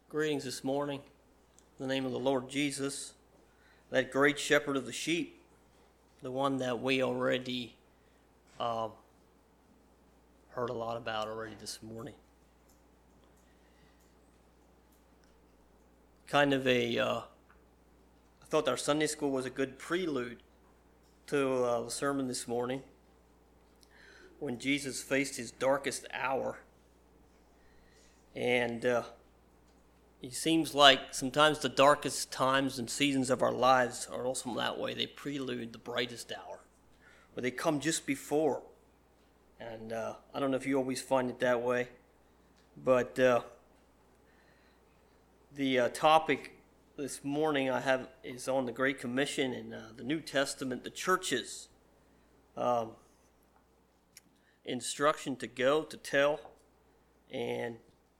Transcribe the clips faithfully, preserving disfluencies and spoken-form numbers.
Greetings this morning. In the name of the Lord Jesus, that great shepherd of the sheep, the one that we already um, heard a lot about already this morning. Kind of a, uh, I thought our Sunday school was a good prelude to uh, the sermon this morning when Jesus faced his darkest hour. And uh, it seems like sometimes the darkest times and seasons of our lives are also that way. They prelude the brightest hour, or they come just before. And uh, I don't know if you always find it that way, but uh, the uh, topic this morning I have is on the Great Commission in uh, the New Testament, the churches. Um, instruction to go, to tell, and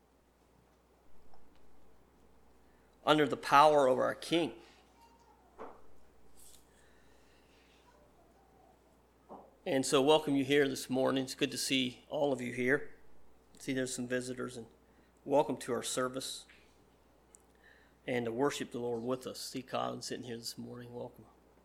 under the power of our King. And so welcome you here this morning. It's good to see all of you here. See there's some visitors, and welcome to our service and to worship the Lord with us. See Colin sitting here this morning. Welcome.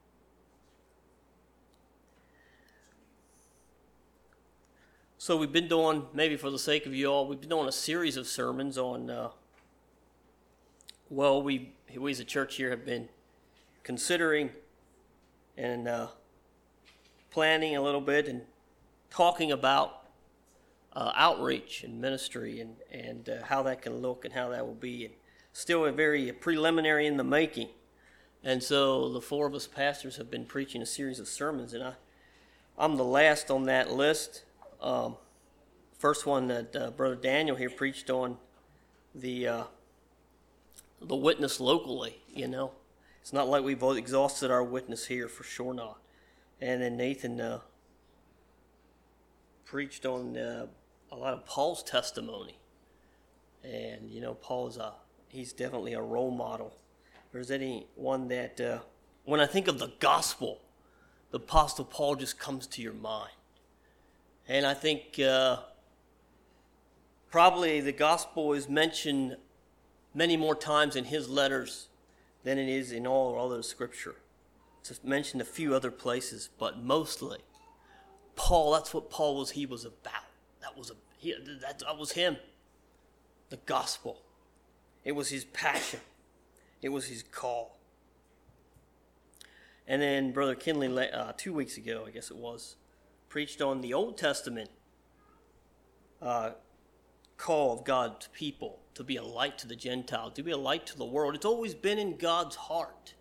So we've been doing, maybe for the sake of you all, we've been doing a series of sermons on uh, Well, we, we as a church here have been considering and uh, planning a little bit and talking about uh, outreach and ministry and, and uh, how that can look and how that will be. And still a very preliminary in the making. And so the four of us pastors have been preaching a series of sermons, and I, I'm the last on that list. Um, first one that uh, Brother Daniel here preached on the... Uh, the witness locally, you know. It's not like we've exhausted our witness here, for sure not. And then Nathan uh, preached on uh, a lot of Paul's testimony. And, you know, Paul is a, he's definitely a role model. If there's anyone that, uh, when I think of the gospel, the Apostle Paul just comes to your mind. And I think uh, probably the gospel is mentioned many more times in his letters than it is in all other scripture. It's mentioned a few other places, but mostly Paul, that's what Paul was, he was about. That was, a, he, that, that was him. The gospel. It was his passion. It was his call. And then Brother Kinley, uh, two weeks ago, I guess it was, preached on the Old Testament uh, call of God to people, to be a light to the Gentiles, to be a light to the world. It's always been in God's heart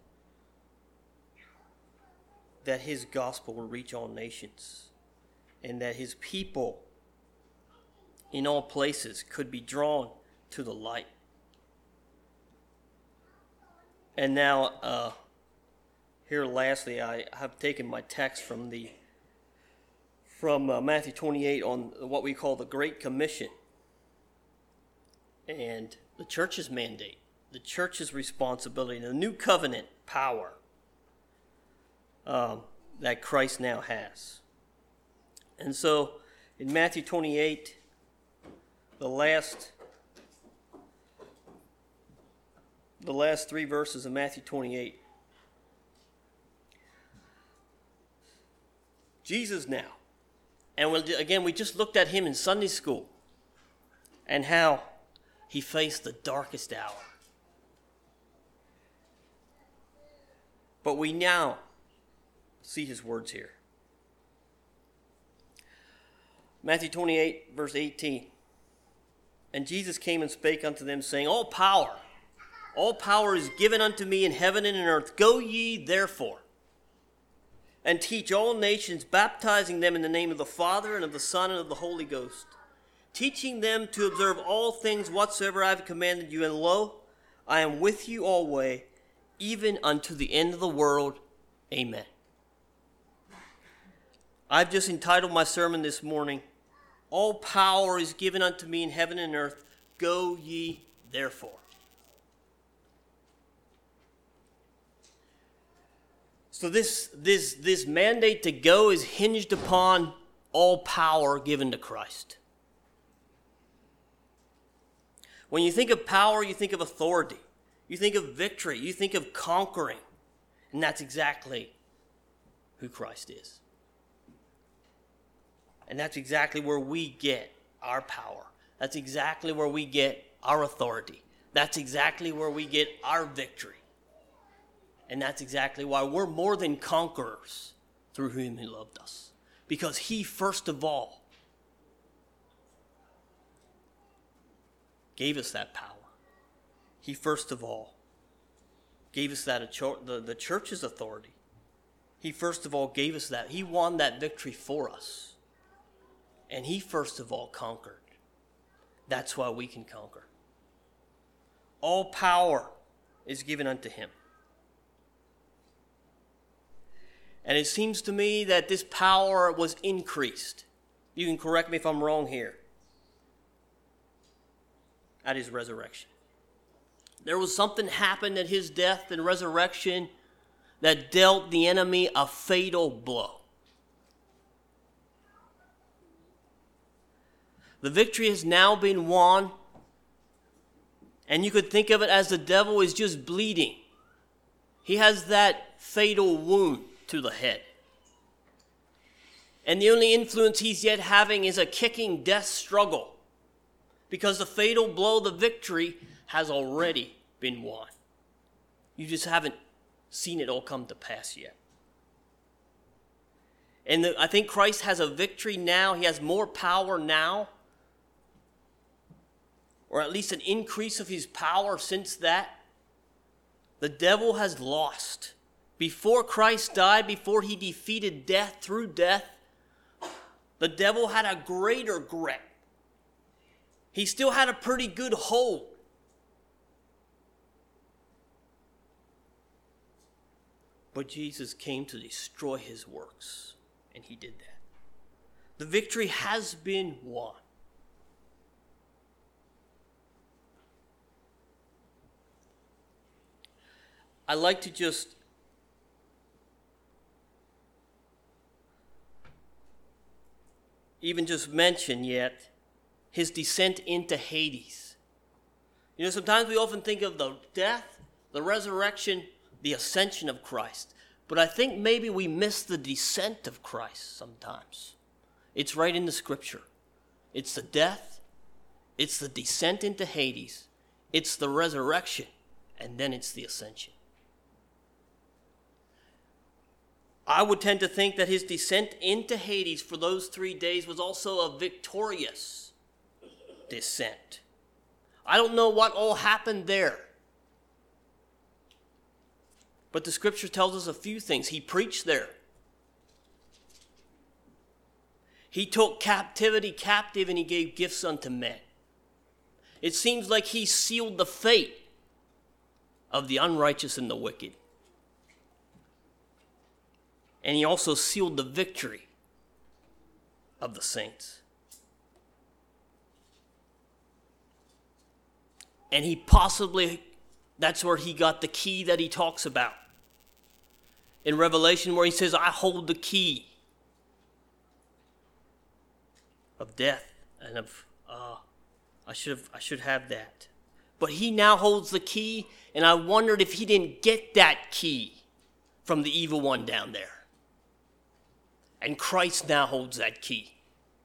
that his gospel will reach all nations and that his people in all places could be drawn to the light. And now, uh, here lastly, I have taken my text from the from uh, Matthew twenty-eight on what we call the Great Commission. And the church's mandate, the church's responsibility, the new covenant power um, that Christ now has. And so in Matthew twenty-eight, the last, the last three verses of Matthew twenty-eight, Jesus now, and we'll, again, we just looked at him in Sunday school and how he faced the darkest hour. But we now see his words here. Matthew twenty-eight, verse eighteen. And Jesus came and spake unto them, saying, All power, all power is given unto me in heaven and in earth. Go ye therefore, and teach all nations, baptizing them in the name of the Father and of the Son and of the Holy Ghost, teaching them to observe all things whatsoever I have commanded you. And lo, I am with you always, even unto the end of the world. Amen. I've just entitled my sermon this morning, All power is given unto me in heaven and earth. Go ye therefore. So this, this, this mandate to go is hinged upon all power given to Christ. When you think of power, you think of authority. You think of victory. You think of conquering. And that's exactly who Christ is. And that's exactly where we get our power. That's exactly where we get our authority. That's exactly where we get our victory. And that's exactly why we're more than conquerors through whom he loved us. Because he, first of all, gave us that power. He, first of all, gave us that the, the church's authority. He, first of all, gave us that. He won that victory for us. And he, first of all, conquered. That's why we can conquer. All power is given unto him. And it seems to me that this power was increased. You can correct me if I'm wrong here. At his resurrection. There was something happened at his death and resurrection that dealt the enemy a fatal blow. The victory has now been won, and you could think of it as the devil is just bleeding. He has that fatal wound to the head. And the only influence he's yet having is a kicking death struggle, because the fatal blow, the victory, has already been won. You just haven't seen it all come to pass yet. And the, I think Christ has a victory now. He has more power now, or at least an increase of his power since that. The devil has lost. Before Christ died, before he defeated death through death, the devil had a greater grip. He still had a pretty good hold. But Jesus came to destroy his works, and he did that. The victory has been won. I like to just even just mention yet his descent into Hades. You know, sometimes we often think of the death, the resurrection, the ascension of Christ. But I think maybe we miss the descent of Christ sometimes. It's right in the scripture. It's the death, it's the descent into Hades, it's the resurrection, and then it's the ascension. I would tend to think that his descent into Hades for those three days was also a victorious descent. I don't know what all happened there. But the scripture tells us a few things. He preached there. He took captivity captive and he gave gifts unto men. It seems like he sealed the fate of the unrighteous and the wicked. And he also sealed the victory of the saints. And he possibly, that's where he got the key that he talks about. In Revelation, where he says, I hold the key of death and of, uh, I should have, I should have that. But he now holds the key, and I wondered if he didn't get that key from the evil one down there. And Christ now holds that key.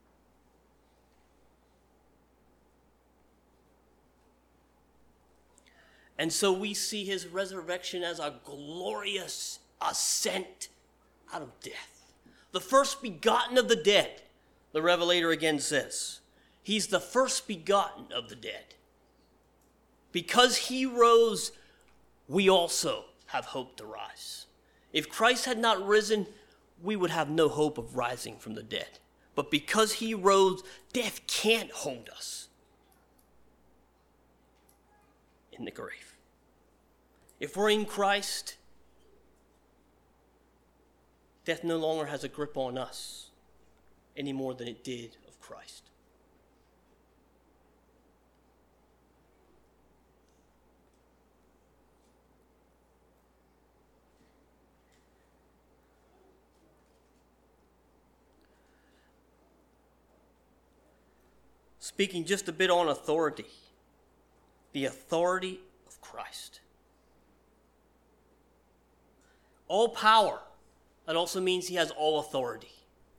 And so we see his resurrection as a glorious ascent out of death. The first begotten of the dead, the Revelator again says. He's the first begotten of the dead. Because he rose, we also have hope to rise. If Christ had not risen, we would have no hope of rising from the dead. But because he rose, death can't hold us in the grave. If we're in Christ, death no longer has a grip on us any more than it did of Christ. Speaking just a bit on authority. the authority of Christ. All power. That also means he has all authority.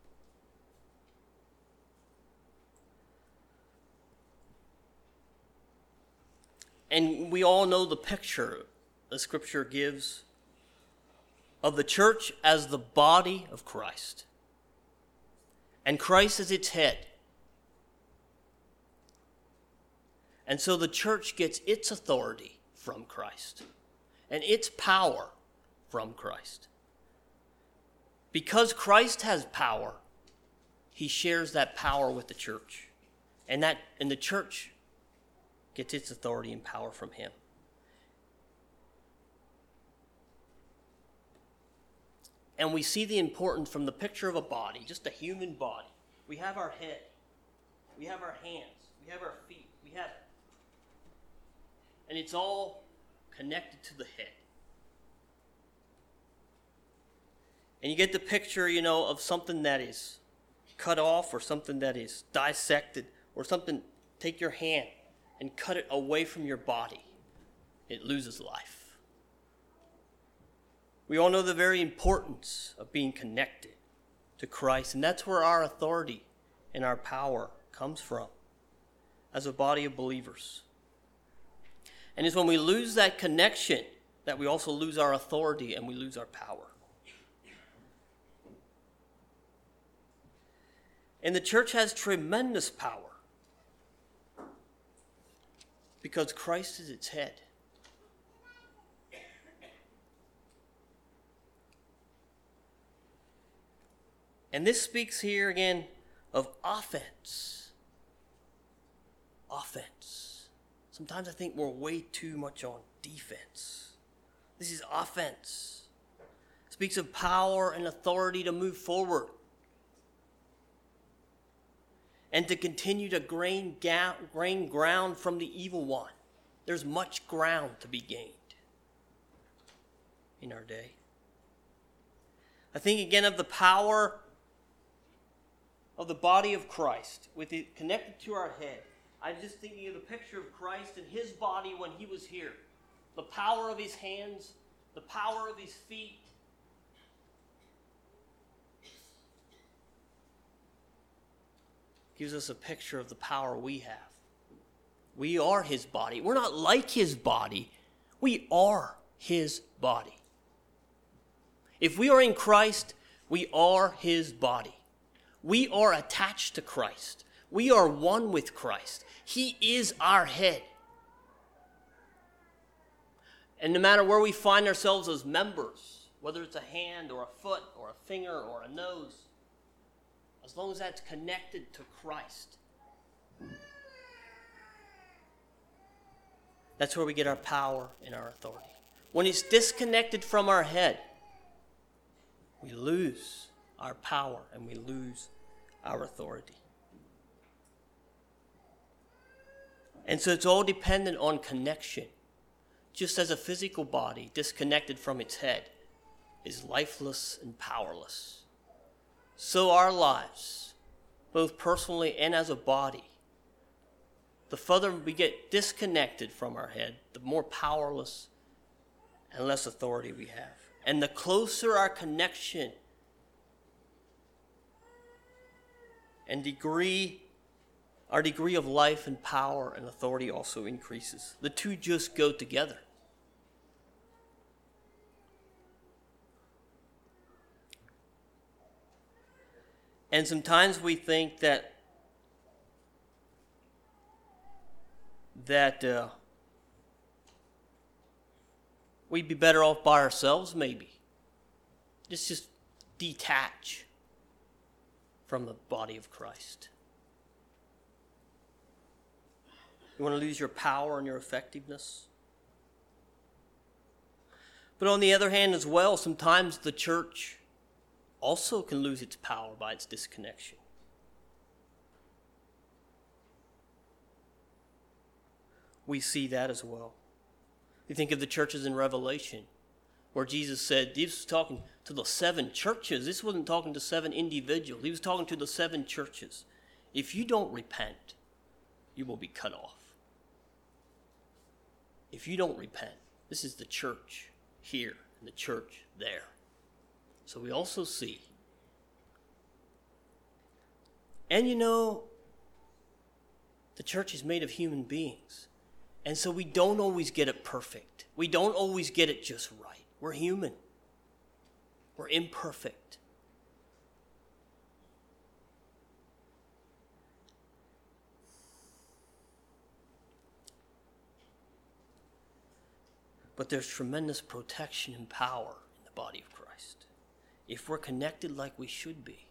And we all know the picture the Scripture gives of the church as the body of Christ. And Christ is its head. And so the church gets its authority from Christ and its power from Christ. Because Christ has power, he shares that power with the church. And that and the church gets its authority and power from him. And we see the importance from the picture of a body, just a human body. We have our head. We have our hands. We have our feet. We have it. And it's all connected to the head. And you get the picture, you know, of something that is cut off or something that is dissected or something. Take your hand and cut it away from your body. It loses life. We all know the very importance of being connected to Christ, and that's where our authority and our power comes from as a body of believers. And it's when we lose that connection that we also lose our authority and we lose our power. And the church has tremendous power because Christ is its head. And this speaks here again of offense. Offense. Sometimes I think we're way too much on defense. This is offense. It speaks of power and authority to move forward and to continue to gain, gain ground from the evil one. There's much ground to be gained in our day. I think again of the power of the body of Christ, with it connected to our head. I'm just thinking of the picture of Christ and his body when he was here. The power of his hands, the power of his feet. Gives us a picture of the power we have. We are his body. We're not like his body. We are his body. If we are in Christ, we are his body. We are attached to Christ. We are one with Christ. He is our head. And no matter where we find ourselves as members, whether it's a hand or a foot or a finger or a nose, as long as that's connected to Christ, that's where we get our power and our authority. When it's disconnected from our head, we lose our power and we lose our authority. And so it's all dependent on connection. Just as a physical body disconnected from its head is lifeless and powerless, so our lives, both personally and as a body, the further we get disconnected from our head, the more powerless and less authority we have. And the closer our connection and degree, our degree of life and power and authority also increases. The two just go together. And sometimes we think that that uh, we'd be better off by ourselves, maybe. Just just detach from the body of Christ. You want to lose your power and your effectiveness? But on the other hand as well, sometimes the church also can lose its power by its disconnection. We see that as well. You think of the churches in Revelation, where Jesus said, he was talking to the seven churches. This wasn't talking to seven individuals. He was talking to the seven churches. If you don't repent, you will be cut off. if you don't repent. This is the church here and the church there. So we also see. And you know, the church is made of human beings. And so we don't always get it perfect. We don't always get it just right. We're human. We're imperfect. But there's tremendous protection and power in the body of Christ if we're connected like we should be.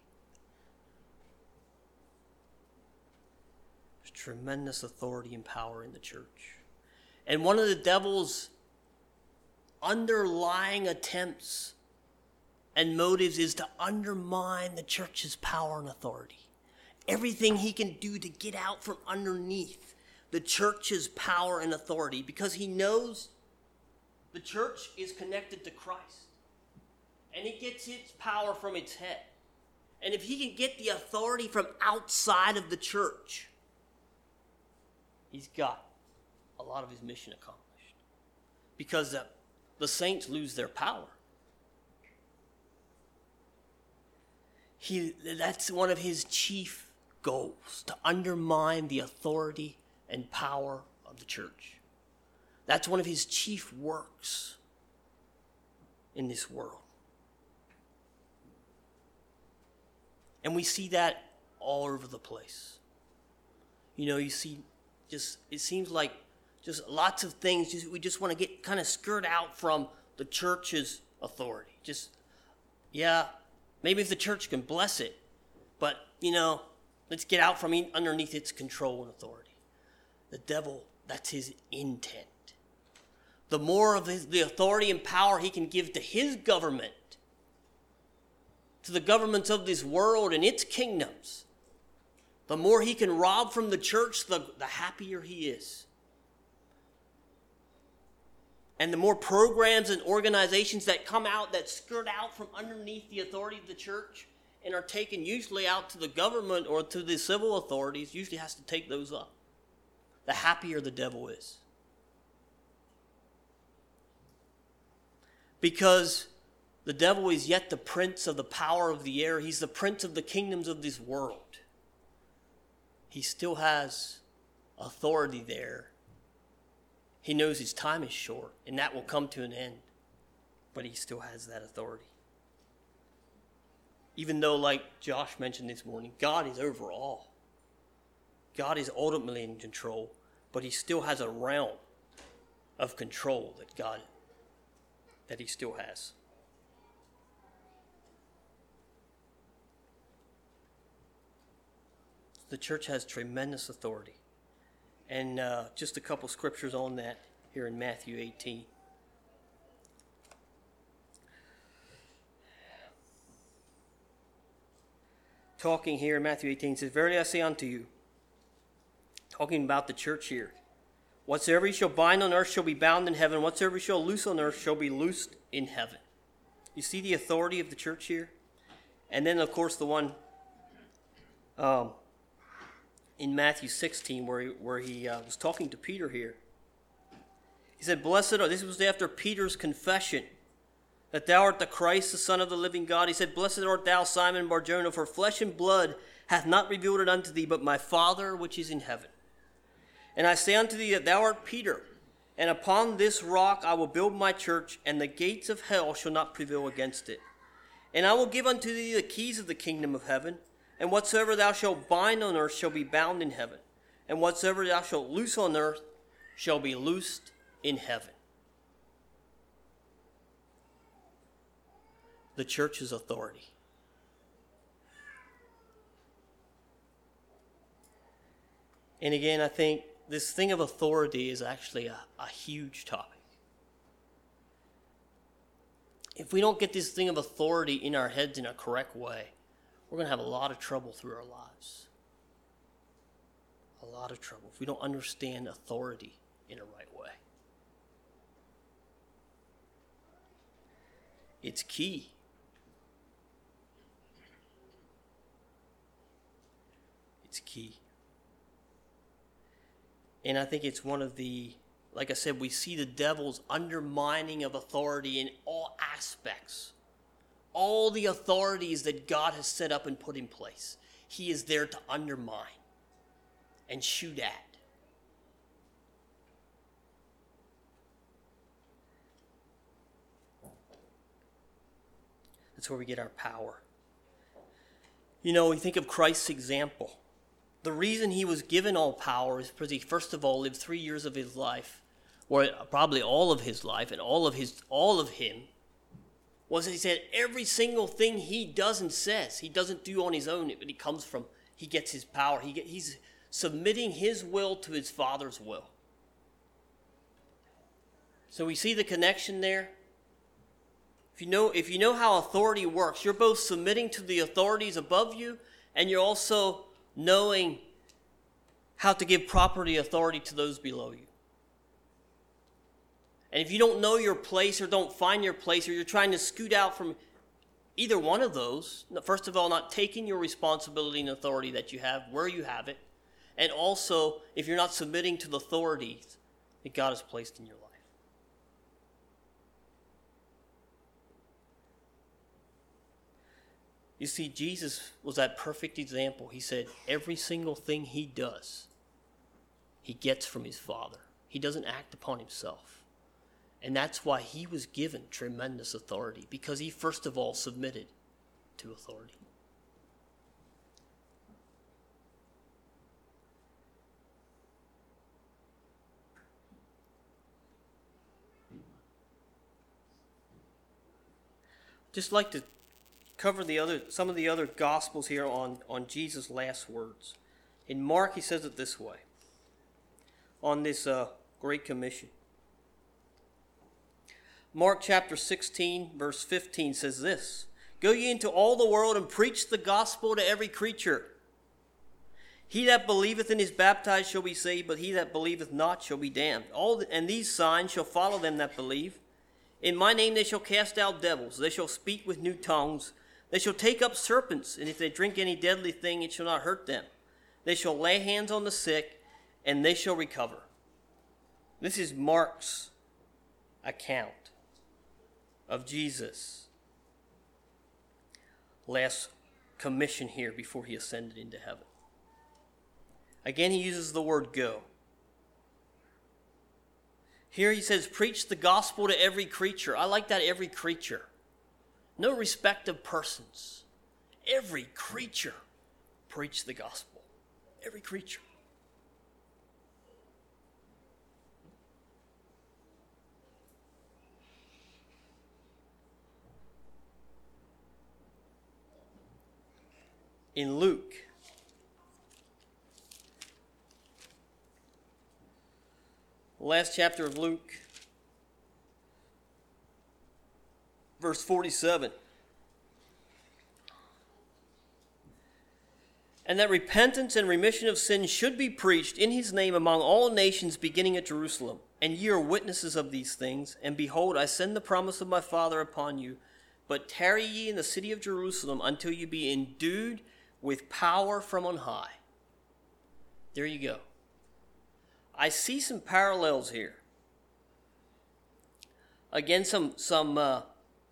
There's tremendous authority and power in the church. And one of the devil's underlying attempts and motives is to undermine the church's power and authority. Everything he can do to get out from underneath the church's power and authority, because he knows the church is connected to Christ. And it gets its power from its head. And if he can get the authority from outside of the church, he's got a lot of his mission accomplished. Because the, the saints lose their power. He, that's one of his chief goals, to undermine the authority and power of the church. That's one of his chief works in this world. And we see that all over the place. You know, you see just, it seems like just lots of things, just, we just want to get kind of skirt out from the church's authority. Just, yeah, maybe if the church can bless it, but, you know, let's get out from underneath its control and authority. The devil, that's his intent. The more of his, the authority and power he can give to his government, to the governments of this world and its kingdoms, the more he can rob from the church, the, the happier he is. And the more programs and organizations that come out that skirt out from underneath the authority of the church and are taken usually out to the government or to the civil authorities, usually has to take those up, the happier the devil is. Because the devil is yet the prince of the power of the air. He's the prince of the kingdoms of this world. He still has authority there. He knows his time is short, and that will come to an end. But he still has that authority. Even though, like Josh mentioned this morning, God is over all. God is ultimately in control, but he still has a realm of control that God, that he still has. The church has tremendous authority. And uh, just a couple scriptures on that here in Matthew eighteen. Talking here in Matthew eighteen, it says, "Verily I say unto you," talking about the church here, "whatsoever you shall bind on earth shall be bound in heaven, whatsoever you shall loose on earth shall be loosed in heaven." You see the authority of the church here? And then, of course, the one um, in Matthew sixteen where he, where he uh, was talking to Peter here. He said, "Blessed are," this was after Peter's confession, "that thou art the Christ, the Son of the living God." He said, "Blessed art thou, Simon Bar-Jonah, for flesh and blood hath not revealed it unto thee, but my Father which is in heaven. And I say unto thee that thou art Peter, and upon this rock I will build my church, and the gates of hell shall not prevail against it. And I will give unto thee the keys of the kingdom of heaven, and whatsoever thou shalt bind on earth shall be bound in heaven, and whatsoever thou shalt loose on earth shall be loosed in heaven." The church's authority. And again, I think this thing of authority is actually a, a huge topic. If we don't get this thing of authority in our heads in a correct way, we're going to have a lot of trouble through our lives. A lot of trouble if we don't understand authority in a right way. It's key. It's key. And I think it's one of the like I said, we see the devil's undermining of authority in all aspects. All the authorities that God has set up and put in place, he is there to undermine and shoot at. That's where we get our power. You know, we think of Christ's example. The reason he was given all power is because he, first of all, lived three years of his life, or probably all of his life, and all of his, all of him, was that he said every single thing he does and says, he doesn't do on his own, but he comes from, he gets his power. He get, he's submitting his will to his Father's will. So we see the connection there. If you know, if you know how authority works, you're both submitting to the authorities above you, and you're also knowing how to give property authority to those below you. And if you don't know your place or don't find your place, or you're trying to scoot out from either one of those, first of all, not taking your responsibility and authority that you have where you have it, and also if you're not submitting to the authorities that God has placed in your life. You see, Jesus was that perfect example. He said every single thing he does, he gets from his Father. He doesn't act upon himself. And that's why he was given tremendous authority, because he first of all submitted to authority. Just like to cover the other some of the other gospels here on, on Jesus' last words. In Mark, he says it this way, on this uh, Great Commission. Mark chapter sixteen, verse fifteen says this, "Go ye into all the world and preach the gospel to every creature. He that believeth and is baptized shall be saved, but he that believeth not shall be damned. All the, and these signs shall follow them that believe. In my name they shall cast out devils. They shall speak with new tongues. They shall take up serpents, and if they drink any deadly thing, it shall not hurt them. They shall lay hands on the sick, and they shall recover." This is Mark's account of Jesus' last commission here before he ascended into heaven. Again, he uses the word go. Here he says, preach the gospel to every creature. I like that, every creature. No respect of persons. Every creature preach the gospel. Every creature. In Luke, the last chapter of Luke, verse forty-seven. "And that repentance and remission of sins should be preached in his name among all nations, beginning at Jerusalem. And ye are witnesses of these things. And behold, I send the promise of my Father upon you. But tarry ye in the city of Jerusalem until you be endued with power from on high." There you go. I see some parallels here. Again, some some uh,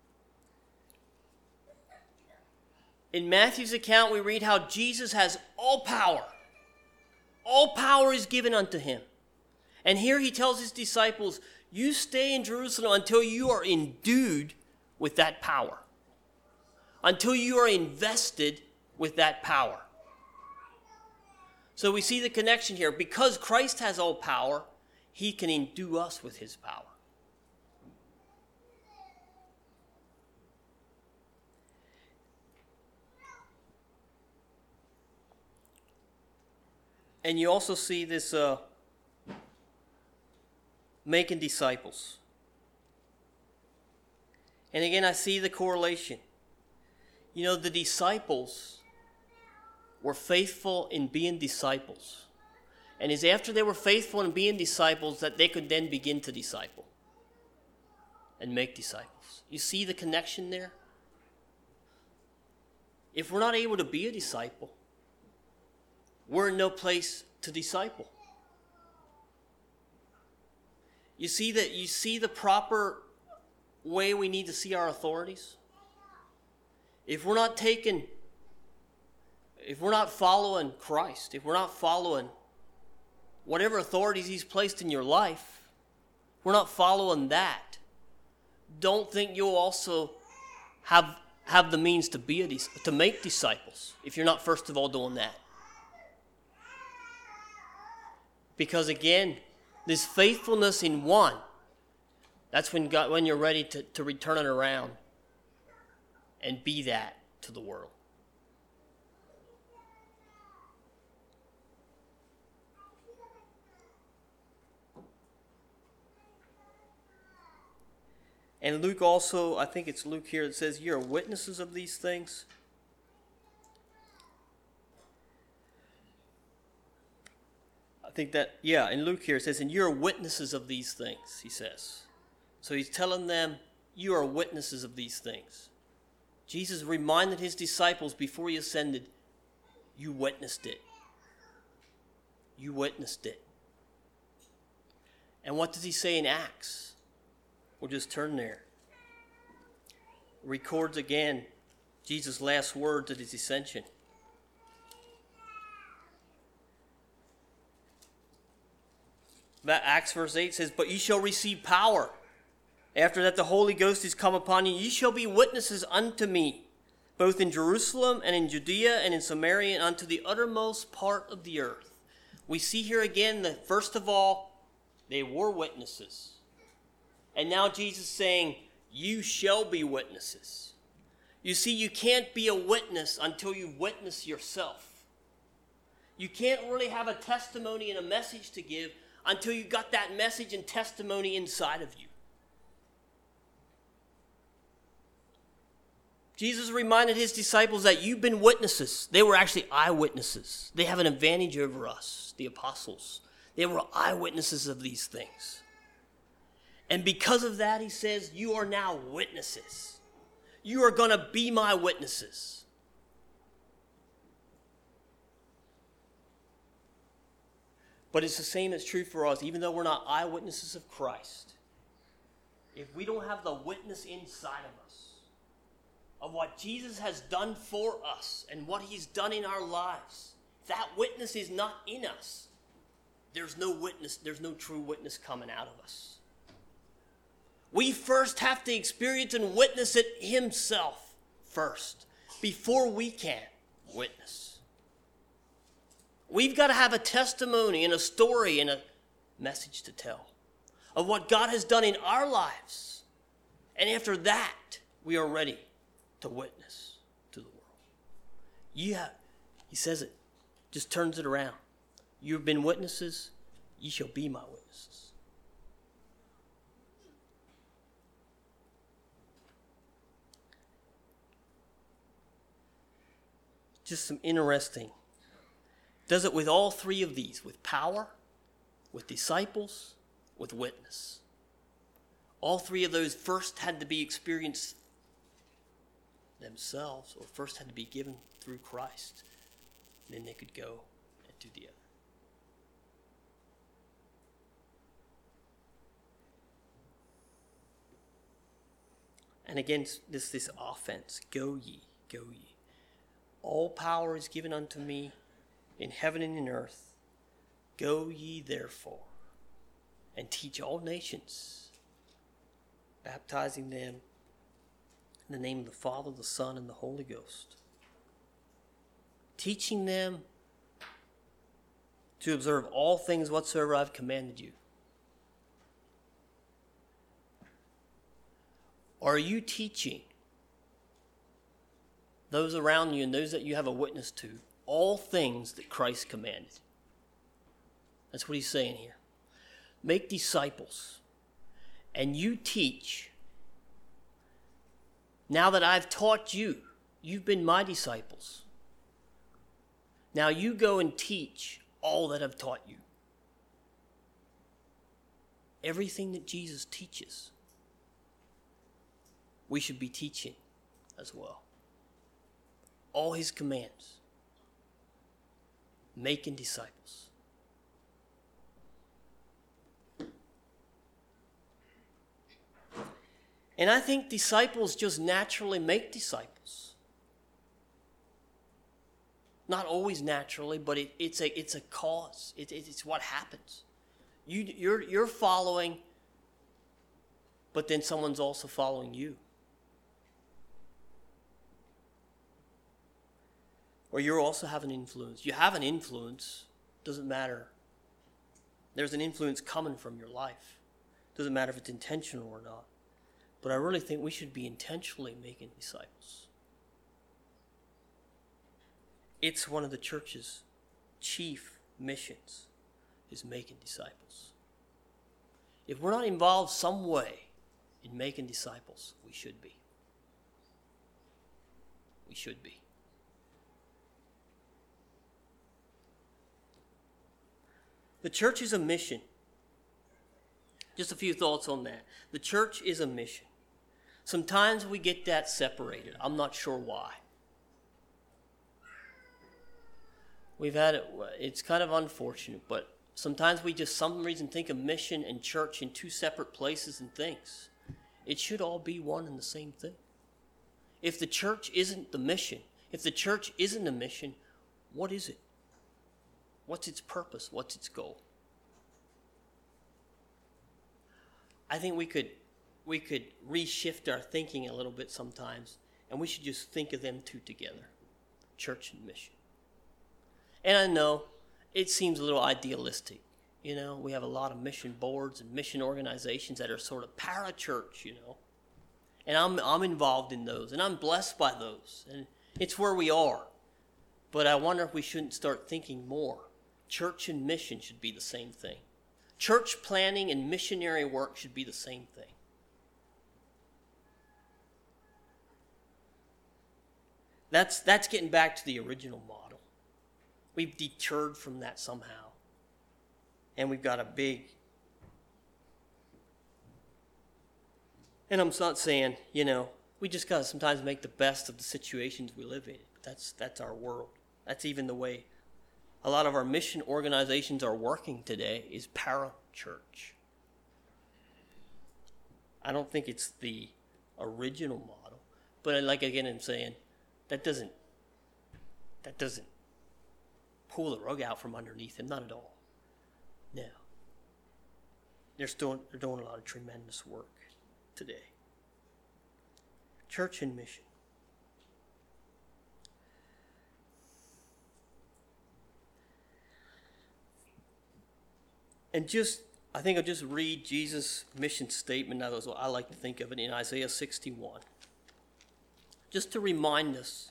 in Matthew's account, we read how Jesus has all power. All power is given unto him. And here he tells his disciples, you stay in Jerusalem until you are endued with that power. Until you are invested with that power. So we see the connection here. Because Christ has all power, he can endue us with his power. And you also see this uh, making disciples. And again, I see the correlation. You know, the disciples were faithful in being disciples. And it's after they were faithful in being disciples that they could then begin to disciple and make disciples. You see the connection there? If we're not able to be a disciple, we're in no place to disciple. You see that you see the proper way we need to see our authorities? If we're not taking, if we're not following Christ, if we're not following whatever authorities he's placed in your life, we're not following that, don't think you'll also have have the means to be a to make disciples if you're not first of all doing that. Because again, this faithfulness in one, that's when God, when you're ready to, to return it around and be that to the world. And Luke also, I think it's Luke here, that says, "You are witnesses of these things." I think that, yeah, in Luke here it says, "And you are witnesses of these things," he says. So he's telling them, you are witnesses of these things. Jesus reminded his disciples before he ascended, you witnessed it. You witnessed it. And what does he say in Acts? We'll just turn there. Records again Jesus' last words at his ascension. That Acts verse eight says, "But ye shall receive power. After that the Holy Ghost is come upon you, ye shall be witnesses unto me, both in Jerusalem and in Judea and in Samaria and unto the uttermost part of the earth." We see here again that first of all, they were witnesses. And now Jesus is saying, you shall be witnesses. You see, you can't be a witness until you witness yourself. You can't really have a testimony and a message to give until you got that message and testimony inside of you. Jesus reminded his disciples that you've been witnesses. They were actually eyewitnesses. They have an advantage over us, the apostles. They were eyewitnesses of these things. And because of that, he says, you are now witnesses. You are going to be my witnesses. But it's the same that's true for us, even though we're not eyewitnesses of Christ. If we don't have the witness inside of us, of what Jesus has done for us and what he's done in our lives, if that witness is not in us, there's no witness, there's no true witness coming out of us. We first have to experience and witness it himself first, before we can witness. We've got to have a testimony and a story and a message to tell of what God has done in our lives. And after that, we are ready to witness to the world. Yeah, he says it, just turns it around. You've been witnesses, ye shall be my witnesses. Just some interesting. Does it with all three of these, with power, with disciples, with witness. All three of those first had to be experienced themselves, or first had to be given through Christ. And then they could go and do the other. And again, this this offense, go ye, go ye. All power is given unto me in heaven and in earth. Go ye therefore and teach all nations, baptizing them in the name of the Father, the Son, and the Holy Ghost. Teaching them to observe all things whatsoever I've commanded you. Are you teaching those around you and those that you have a witness to all things that Christ commanded? That's what he's saying here. Make disciples, and you teach. Now that I've taught you, you've been my disciples. Now you go and teach all that I've taught you. Everything that Jesus teaches, we should be teaching as well. All his commands. Making disciples. And I think disciples just naturally make disciples. Not always naturally, but it, it's a it's a cause. It, it, it's what happens. You you're you're following, but then someone's also following you. Or you're also having influence. You have an influence. Doesn't matter. There's an influence coming from your life. Doesn't matter if it's intentional or not. But I really think we should be intentionally making disciples. It's one of the church's chief missions, is making disciples. If we're not involved some way in making disciples, we should be. We should be. The church is a mission. Just a few thoughts on that. The church is a mission. Sometimes we get that separated. I'm not sure why. We've had it, it's kind of unfortunate, but sometimes we just, some reason, think of mission and church in two separate places and things. It should all be one and the same thing. If the church isn't the mission, if the church isn't a mission, what is it? What's its purpose? What's its goal? I think we could we could reshift our thinking a little bit sometimes, and we should just think of them two together, church and mission. And I know it seems a little idealistic. You know, we have a lot of mission boards and mission organizations that are sort of para-church, you know. And I'm I'm involved in those, and I'm blessed by those, and it's where we are. But I wonder if we shouldn't start thinking more. Church and mission should be the same thing. Church planning and missionary work should be the same thing. That's that's getting back to the original model. We've deterred from that somehow. And we've got a big... And I'm not saying, you know, we just got to sometimes make the best of the situations we live in. That's that's our world. That's even the way a lot of our mission organizations are working today, is para-church. I don't think it's the original model, but like again I'm saying, that doesn't that doesn't pull the rug out from underneath them, not at all. No. They're still they're doing a lot of tremendous work today. Church and mission. And just, I think I'll just read Jesus' mission statement. That was what I like to think of it in Isaiah sixty-one. Just to remind us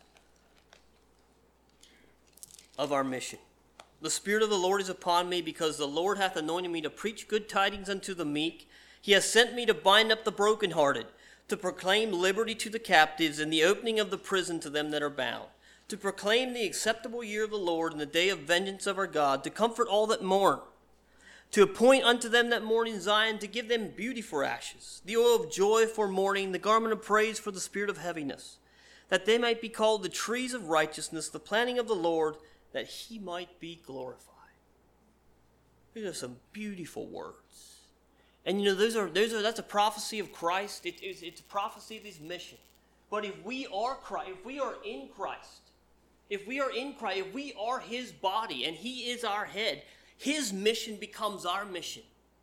of our mission. The Spirit of the Lord is upon me, because the Lord hath anointed me to preach good tidings unto the meek. He has sent me to bind up the brokenhearted, to proclaim liberty to the captives, and the opening of the prison to them that are bound, to proclaim the acceptable year of the Lord, and the day of vengeance of our God, to comfort all that mourn, to appoint unto them that mourn in Zion, to give them beauty for ashes, the oil of joy for mourning, the garment of praise for the spirit of heaviness, that they might be called the trees of righteousness, the planting of the Lord, that he might be glorified. These are some beautiful words. And you know, those are, those are that's a prophecy of Christ. It, it's, it's a prophecy of his mission. But if we are Christ, if we are in Christ, if we are in Christ, if we are his body and he is our head, his mission becomes our mission.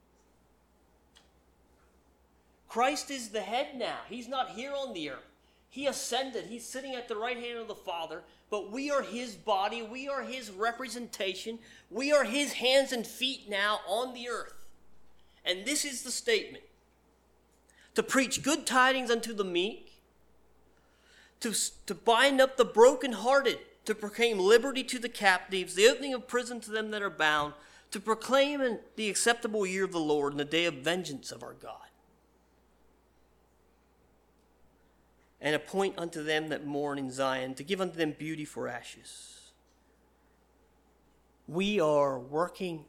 Christ is the head now. He's not here on the earth. He ascended. He's sitting at the right hand of the Father. But we are his body. We are his representation. We are his hands and feet now on the earth. And this is the statement. To preach good tidings unto the meek. To, to bind up the brokenhearted. To proclaim liberty to the captives, the opening of prison to them that are bound, to proclaim the acceptable year of the Lord and the day of vengeance of our God. And appoint unto them that mourn in Zion, to give unto them beauty for ashes. We are working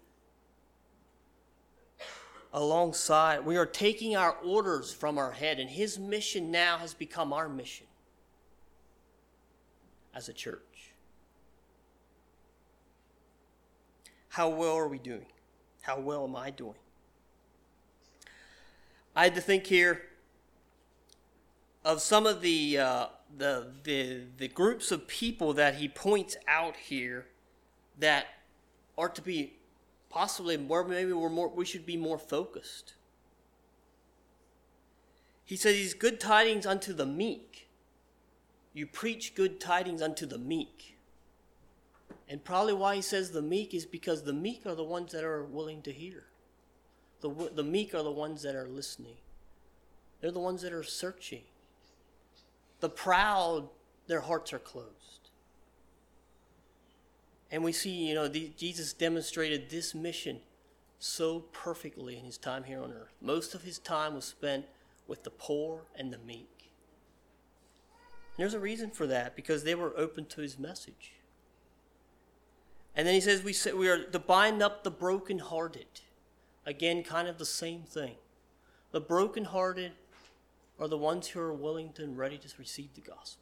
alongside, we are taking our orders from our head, and his mission now has become our mission as a church. How well are we doing? How well am I doing? I had to think here of some of the, uh, the, the, the groups of people that he points out here that are to be possibly more, maybe we're more, we should be more focused. He says he's good tidings unto the meek. You preach good tidings unto the meek. And probably why he says the meek is because the meek are the ones that are willing to hear. The, the meek are the ones that are listening. They're the ones that are searching. The proud, their hearts are closed. And we see, you know, the, Jesus demonstrated this mission so perfectly in his time here on earth. Most of his time was spent with the poor and the meek. And there's a reason for that, because they were open to his message. And then he says we say we are to bind up the brokenhearted. Again, kind of the same thing. The brokenhearted are the ones who are willing to and ready to receive the gospel.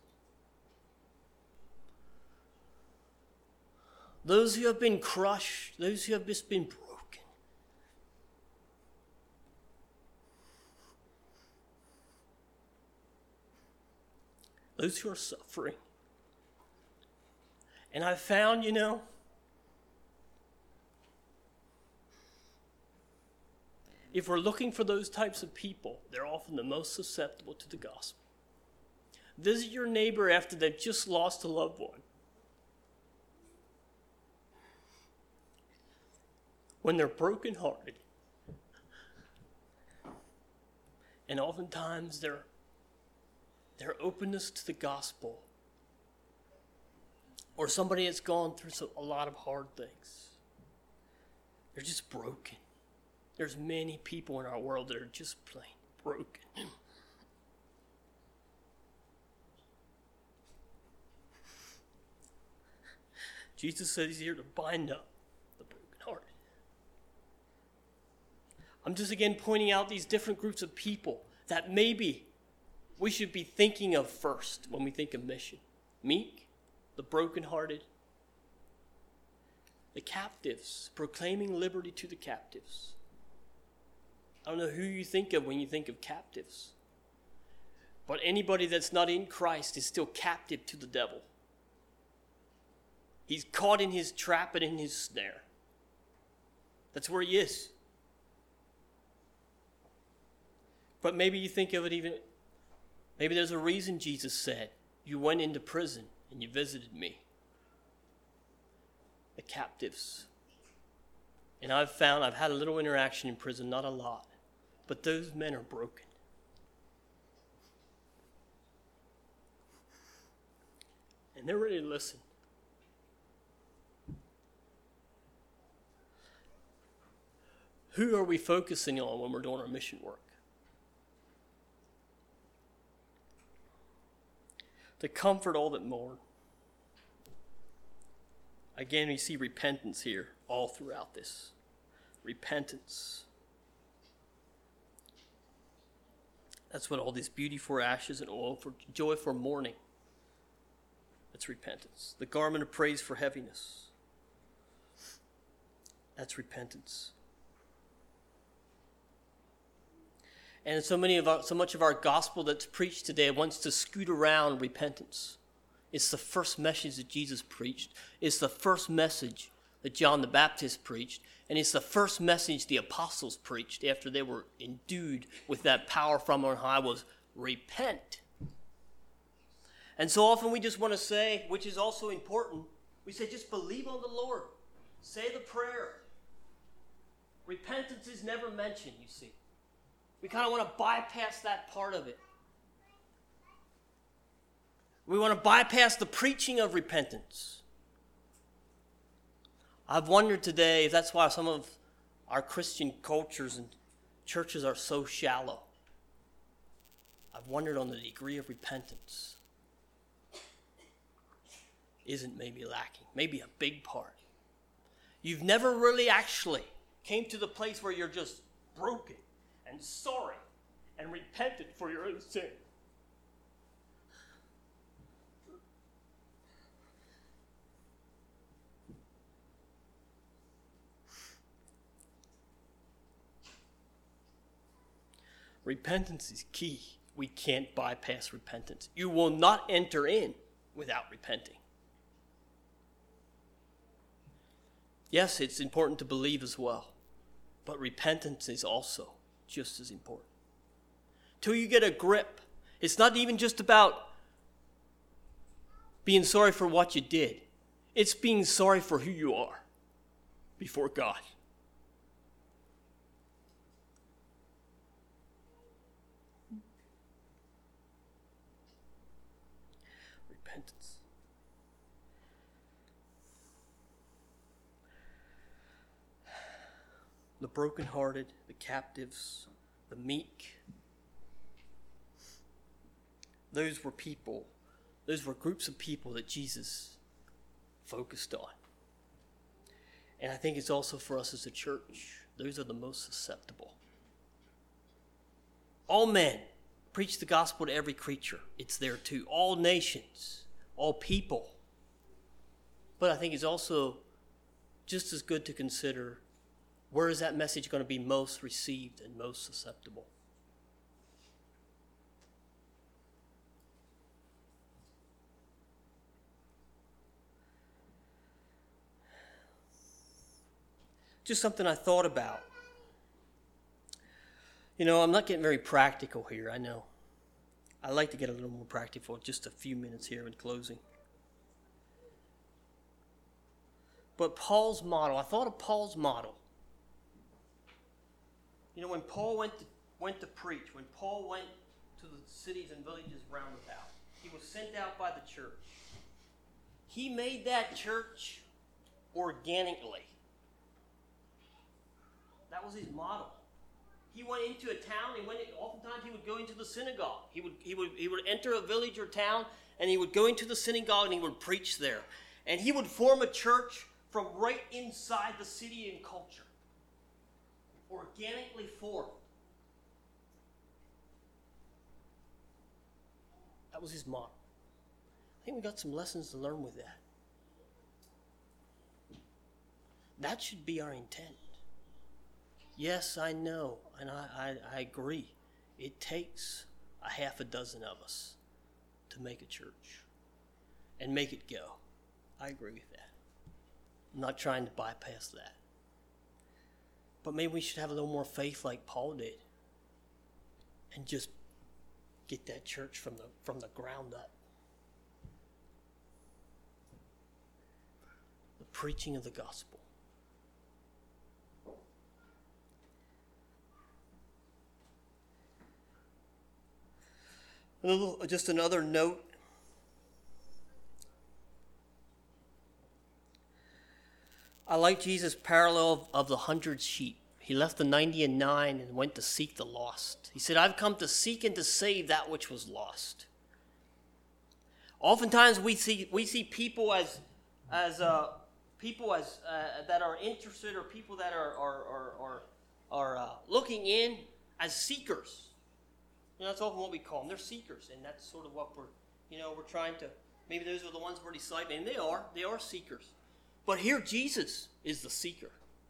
Those who have been crushed, those who have just been broken. Those who are suffering. And I've found, you know, if we're looking for those types of people, they're often the most susceptible to the gospel. Visit your neighbor after they've just lost a loved one. When they're brokenhearted. And oftentimes their, their openness to the gospel, or somebody that's gone through so, a lot of hard things, they're just broken. There's many people in our world that are just plain broken. Jesus said he's here to bind up the brokenhearted. I'm just again pointing out these different groups of people that maybe we should be thinking of first when we think of mission. Meek, the brokenhearted, the captives, proclaiming liberty to the captives. I don't know who you think of when you think of captives. But anybody that's not in Christ is still captive to the devil. He's caught in his trap and in his snare. That's where he is. But maybe you think of it even, maybe there's a reason Jesus said, you went into prison and you visited me. The captives. And I've found, I've had a little interaction in prison, not a lot. But those men are broken. And they're ready to listen. Who are we focusing on when we're doing our mission work? To comfort all that mourn. Again, we see repentance here all throughout this. Repentance. That's what all this beauty for ashes and oil for joy for mourning. That's repentance. The garment of praise for heaviness. That's repentance. And so many of our, so much of our gospel that's preached today wants to scoot around repentance. It's the first message that Jesus preached. It's the first message that John the Baptist preached. And it's the first message the apostles preached after they were endued with that power from on high was repent. And so often we just want to say, which is also important, we say just believe on the Lord. Say the prayer. Repentance is never mentioned, you see. We kind of want to bypass that part of it. We want to bypass the preaching of repentance. I've wondered today if that's why some of our Christian cultures and churches are so shallow. I've wondered on the degree of repentance. Isn't maybe lacking, maybe a big part. You've never really actually came to the place where you're just broken and sorry and repented for your own sin. Repentance is key. we can't bypass repentance. You will not enter in without repenting. Yes, it's important to believe as well, but repentance is also just as important. Till you get a grip, it's not even just about being sorry for what you did. It's being sorry for who you are before God. Repentance. The brokenhearted, the captives, the meek. Those were people, those were groups of people that Jesus focused on. And I think it's also for us as a church. Those are the most susceptible. All men preach the gospel to every creature. It's there too. All nations, all people. But I think it's also just as good to consider, where is that message going to be most received and most susceptible? Just something I thought about. You know, I'm not getting very practical here, I know. I'd like to get a little more practical, just a few minutes here in closing. But Paul's model, I thought of Paul's model. You know, when Paul went to, went to preach, when Paul went to the cities and villages round about, he was sent out by the church. He made that church organically. That was his model. He went into a town, he went in, oftentimes he would go into the synagogue. He would, he would, he would enter a village or town, and he would go into the synagogue and he would preach there. And he would form a church from right inside the city and culture. Organically formed. That was his model. I think we got some lessons to learn with that. That should be our intent. Yes, I know, and I, I, I agree. It takes a half a dozen of us to make a church and make it go. I agree with that. I'm not trying to bypass that. But maybe we should have a little more faith like Paul did and just get that church from the, from the ground up. The preaching of the gospel. A little, just another note. I like Jesus' parallel of the hundred sheep. He left the ninety and nine and went to seek the lost. He said, I've come to seek and to save that which was lost. Oftentimes we see we see people as as uh, people as uh, that are interested, or people that are are are are, are uh, looking in as seekers. You know, that's often what we call them. They're seekers, and that's sort of what we're, you know, we're trying to, maybe those are the ones we're discipling, and they are, they are seekers. But here Jesus is the seeker.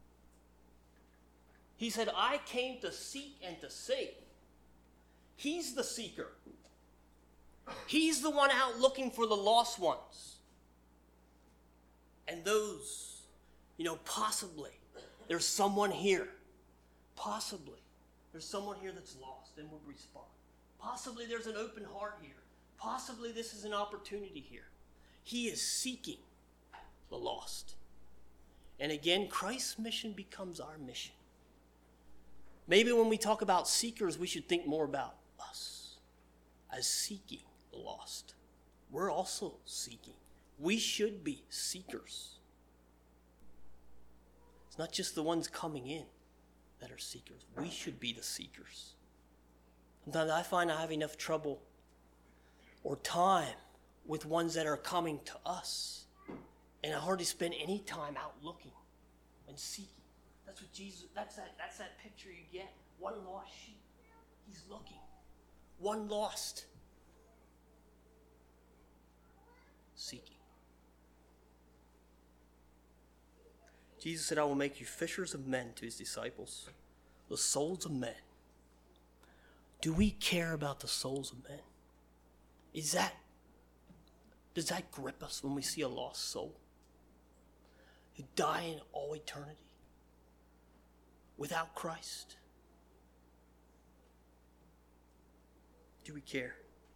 He said, I came to seek and to save. He's the seeker. He's the one out looking for the lost ones. And those, you know, possibly, there's someone here. Possibly, there's someone here that's lost and would respond. Possibly there's an open heart here. Possibly this is an opportunity here. He is seeking the lost. And again, Christ's mission becomes our mission. Maybe when we talk about seekers, we should think more about us as seeking the lost. We're also seeking. We should be seekers. It's not just the ones coming in that are seekers. We should be the seekers. Sometimes I find I have enough trouble or time with ones that are coming to us, and I hardly spend any time out looking and seeking. That's what Jesus, that's that, that's that picture you get. One lost sheep. He's looking. One lost. Seeking. Jesus said, I will make you fishers of men to his disciples, the souls of men. Do we care about the souls of men? Is that, does that grip us when we see a lost soul who die in all eternity without Christ? Do we care?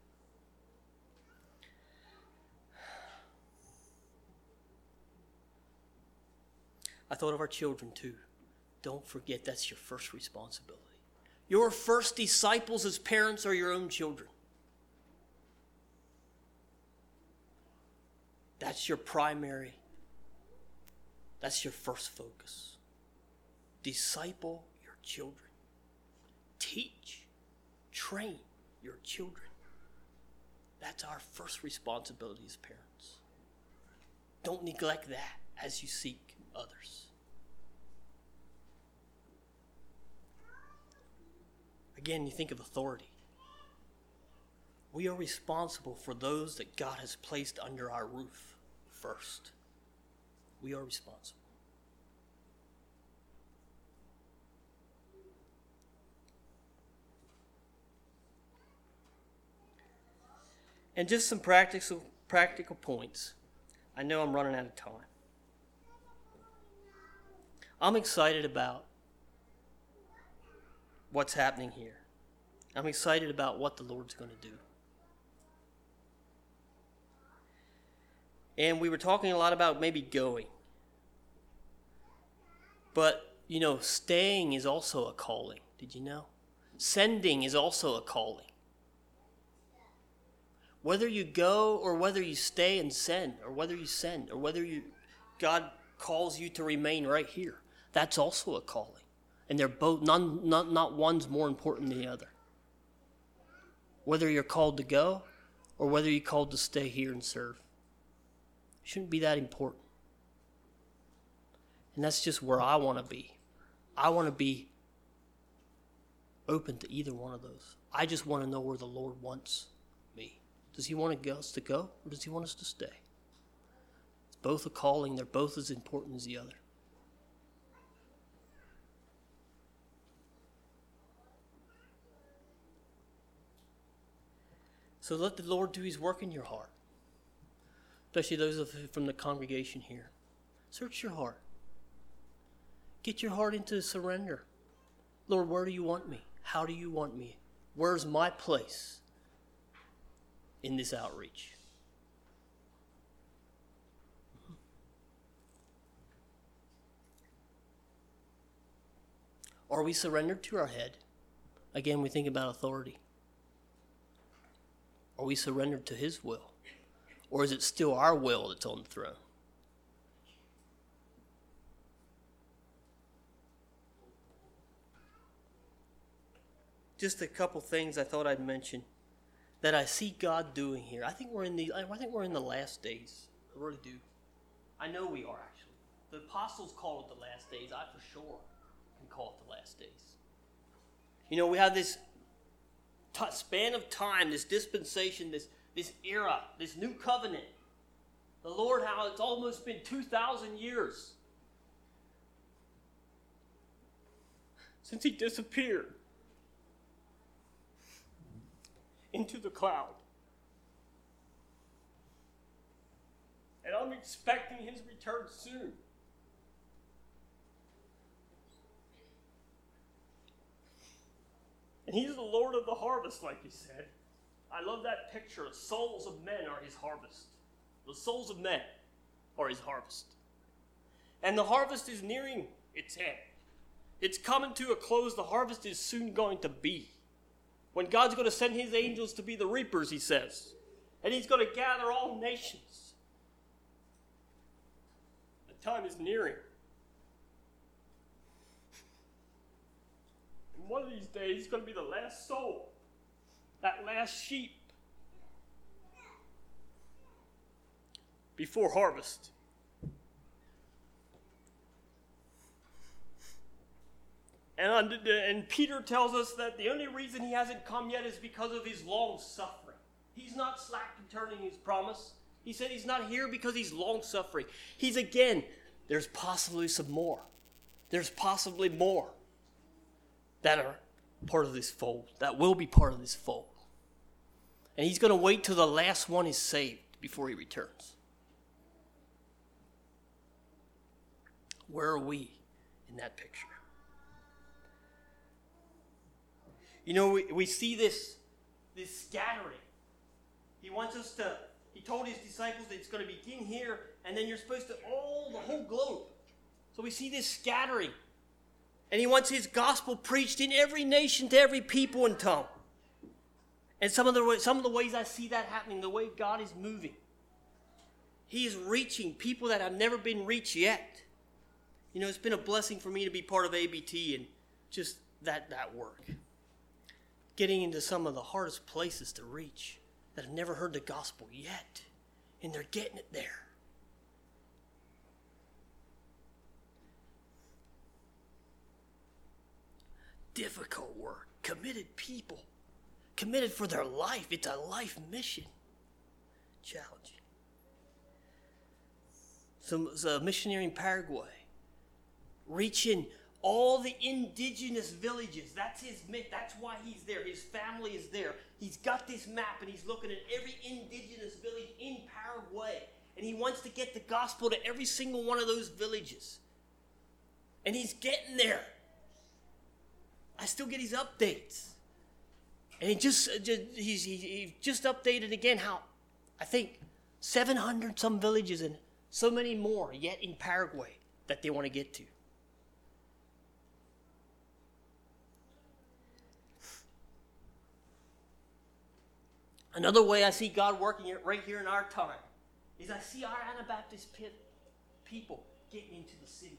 I thought of our children too. Don't forget that's your first responsibility. Your first disciples as parents are your own children. That's your primary, that's your first focus. Disciple your children. Teach, train your children. That's our first responsibility as parents. Don't neglect that as you seek others. Again, you think of authority. We are responsible for those that God has placed under our roof first. We are responsible. And just some practical practical points. I know I'm running out of time. I'm excited about what's happening here. I'm excited about what the Lord's going to do. And we were talking a lot about maybe going. But, you know, staying is also a calling. Did you know? Sending is also a calling. Whether you go or whether you stay and send, or whether you send, or whether you God calls you to remain right here, that's also a calling. And they're both, none, not, not one's more important than the other. Whether you're called to go or whether you're called to stay here and serve. It shouldn't be that important. And that's just where I want to be. I want to be open to either one of those. I just want to know where the Lord wants me. Does he want us to go or does he want us to stay? It's both a calling. They're both as important as the other. So let the Lord do his work in your heart. Especially those of from the congregation here. Search your heart. Get your heart into surrender. Lord, where do you want me? How do you want me? Where's my place in this outreach? Are we surrendered to our head? Again, we think about authority. Are we surrendered to his will? Or is it still our will that's on the throne? Just a couple things I thought I'd mention that I see God doing here. I think we're in the I think we're in the last days. I really do. I know we are actually. The apostles call it the last days. I for sure can call it the last days. You know, we have this t- span of time, this dispensation, this this era, this new covenant. The Lord, how it's almost been two thousand years since he disappeared into the cloud. And I'm expecting his return soon. And he's the Lord of the harvest, like he said. I love that picture. The souls of men are his harvest. The souls of men are his harvest. And the harvest is nearing its end. It's coming to a close. The harvest is soon going to be. When God's going to send his angels to be the reapers, he says. And he's going to gather all nations. The time is nearing. And one of these days, he's going to be the last soul. That last sheep. Before harvest. And, and Peter tells us that the only reason he hasn't come yet is because of his long suffering. He's not slack concerning his promise. He said he's not here because he's long suffering. He's again, there's possibly some more. There's possibly more that are part of this fold, that will be part of this fold. And he's going to wait till the last one is saved before he returns. Where are we in that picture? You know, we, we see this, this scattering. He wants us to, he told his disciples that it's going to begin here, and then you're supposed to, all the whole globe. So we see this scattering. And he wants his gospel preached in every nation to every people and tongue. And some of the some of the ways I see that happening, the way God is moving, he is reaching people that have never been reached yet. You know, it's been a blessing for me to be part of A B T and just that, that work. Getting into some of the hardest places to reach that have never heard the gospel yet. And they're getting it there. Difficult work. Committed people. Committed for their life. It's a life mission. Challenging. So, so a missionary in Paraguay. Reaching all the indigenous villages. That's his myth. That's why he's there. His family is there. He's got this map and he's looking at every indigenous village in Paraguay. And he wants to get the gospel to every single one of those villages. And he's getting there. I still get his updates. And he just, just he's he, he just updated again how I think seven hundred some villages and so many more yet in Paraguay that they want to get to. Another way I see God working it right here in our time is I see our Anabaptist people getting into the cities.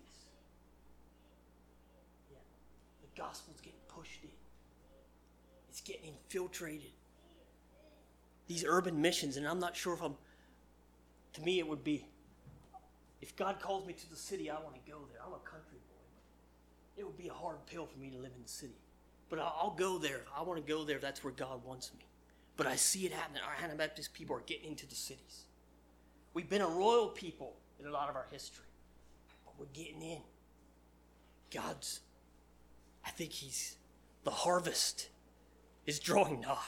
Yeah, the gospel's getting pushed in. It's getting infiltrated. These urban missions, and I'm not sure if I'm, to me it would be, if God calls me to the city, I want to go there. I'm a country boy. It would be a hard pill for me to live in the city. But I'll go there. I want to go there if that's where God wants me. But I see it happening. Our Anabaptist people are getting into the cities. We've been a royal people in a lot of our history. But we're getting in. God's, I think he's, the harvest is drawing nigh.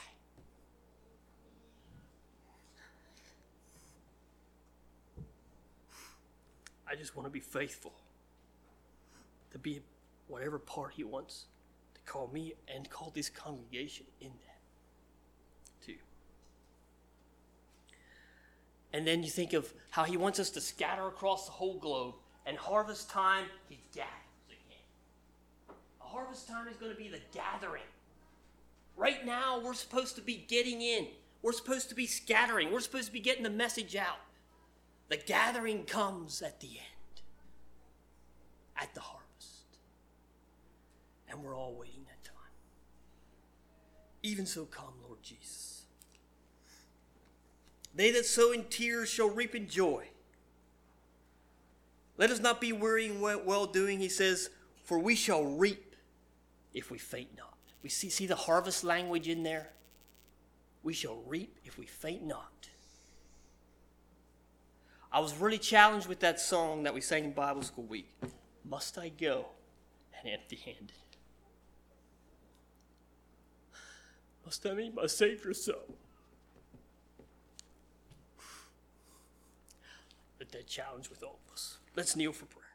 I just want to be faithful to be whatever part he wants to call me and call this congregation in that. And then you think of how he wants us to scatter across the whole globe. And harvest time, he gathers again. A harvest time is going to be the gathering. Right now, we're supposed to be getting in. We're supposed to be scattering. We're supposed to be getting the message out. The gathering comes at the end. At the harvest. And we're all waiting that time. Even so come, Lord Jesus. They that sow in tears shall reap in joy. Let us not be weary in well-doing, he says, for we shall reap if we faint not. We see, see the harvest language in there? We shall reap if we faint not. I was really challenged with that song that we sang in Bible School Week. Must I go and empty-handed? Must I meet my Savior so? Let that challenge with all of us. Let's kneel for prayer.